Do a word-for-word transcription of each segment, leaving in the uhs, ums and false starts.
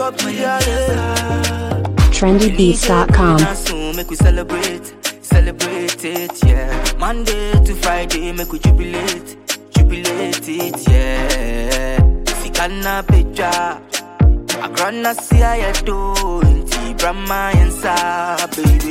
up to ya, yeah. trendy beats dot com. Make we celebrate, celebrate it, yeah. Monday to Friday, make we jubilate, jubilate it, yeah. Sikana beja, agrana siya do, inti Brahma yansa, baby.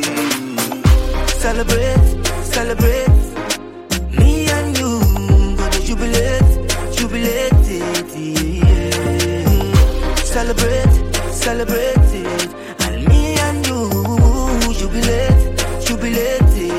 Celebrate, celebrate, me and you, gonna jubilate, jubilate it, yeah. Celebrate, celebrate it, and me and you, jubilate, jubilate it,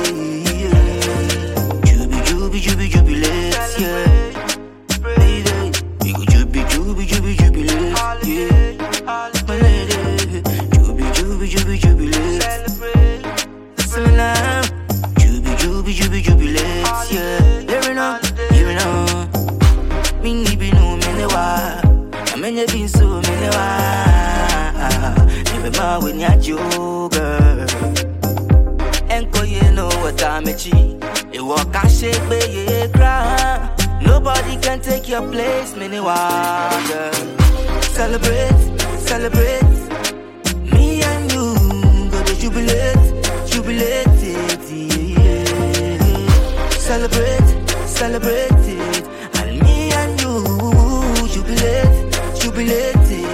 yeah. Jubi, jubi, jubi, jubilate, yeah. Baby, we go jubi, jubi, jubi, jubilate, yeah. My lady, jubi, jubi, jubi, jubilate. Listen me now, jubi, jubi, jubi, jubilate, yeah. Hear it now, hear it now. Me ni be no me ne wa, I me ne be so me ne wa. Even ma when ya joker, enko you know what I'm a chi. It walk and shake be ye cry. Nobody can take your place, me ne wa. Celebrate, celebrate, me and you go to jubilate, jubilate it, yeah. Celebrate, celebrate it, and me and you jubilate, jubilate it,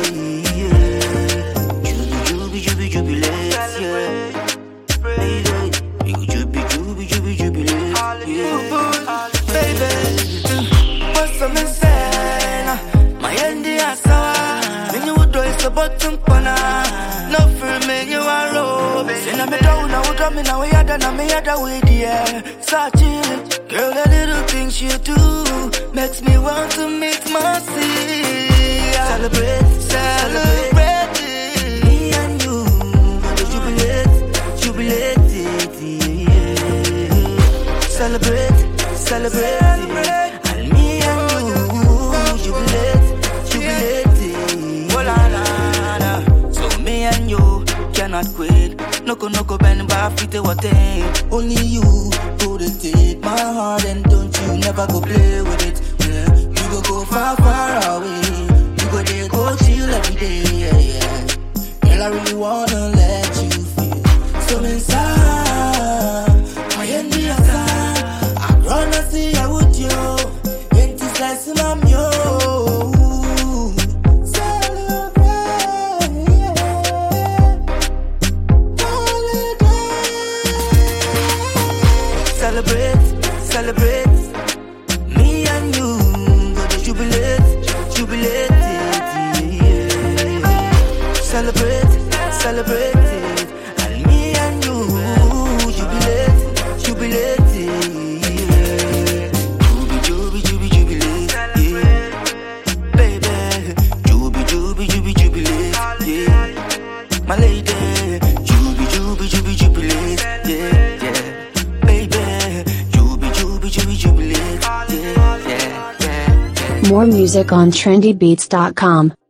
yeah. Jubi, jubi, jubilate, yeah. Baby, you jubi, jubi, jubi, jubilate, yeah. Baby, what's some insane? My India sour. The bottom corner, no for me, you are robe. Send me down, now drop me now, we had done, me had a way, dear. Such it, girl, the little things you do makes me want to make my see. Celebrate, celebrate, me and you, gonna jubilate, jubilate it, yeah. Celebrate, celebrate, and me and you, jubilate, jubilate it. And you cannot quit. No go, no go, bend back, fit what thing. Only you go to take my heart and don't you never go play with it. Yeah. You go go far, far away. You go there, go chill every day. Yeah, yeah. Girl, I really wanna let you feel so inside. My end is inside. I'm gonna see I would you. Ain't this like some yo. Celebrate, celebrate, me and you go to jubilate, jubilate it, yeah. Celebrate, celebrate it, and me and you jubilate, jubilate it, yeah. Jubi, jubi, jubi, jubilate, yeah. Baby, jubi, jubi, jubi, jubilate, yeah. My lady, jubi, jubi, jubi, jubilate, yeah, yeah. More music on trendy beats dot com.